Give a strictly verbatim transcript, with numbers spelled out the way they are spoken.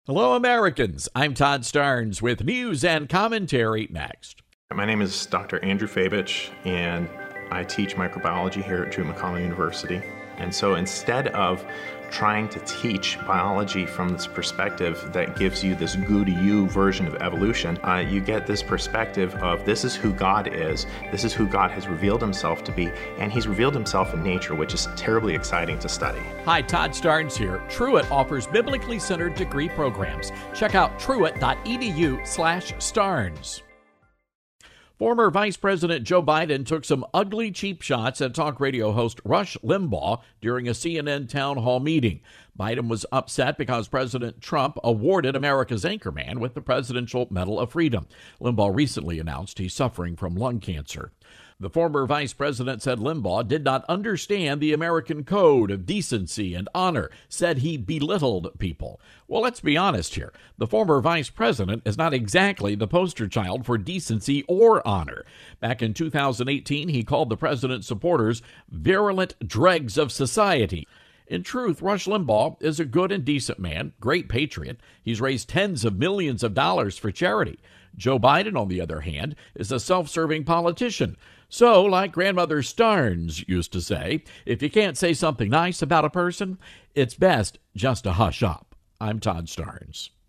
Hello, Americans. I'm Todd Starnes with news and commentary next. My name is Doctor Andrew Fabich, and I teach microbiology here at Drew McConnell University. And so instead of trying to teach biology from this perspective that gives you this goo-to-you version of evolution, uh, you get this perspective of this is who God is, this is who God has revealed himself to be, and he's revealed himself in nature, which is terribly exciting to study. Hi, Todd Starnes here. Truett offers biblically centered degree programs. Check out truett.edu slash Starnes. Former Vice President Joe Biden took some ugly, cheap shots at talk radio host Rush Limbaugh during a C N N town hall meeting. Biden was upset because President Trump awarded America's anchorman with the Presidential Medal of Freedom. Limbaugh recently announced he's suffering from lung cancer. The former vice president said Limbaugh did not understand the American code of decency and honor, said he belittled people. Well, let's be honest here. The former vice president is not exactly the poster child for decency or honor. Back in two thousand eighteen, he called the president's supporters virulent dregs of society. In truth, Rush Limbaugh is a good and decent man, great patriot. He's raised tens of millions of dollars for charity. Joe Biden, on the other hand, is a self-serving politician. So, like Grandmother Starnes used to say, if you can't say something nice about a person, it's best just to hush up. I'm Todd Starnes.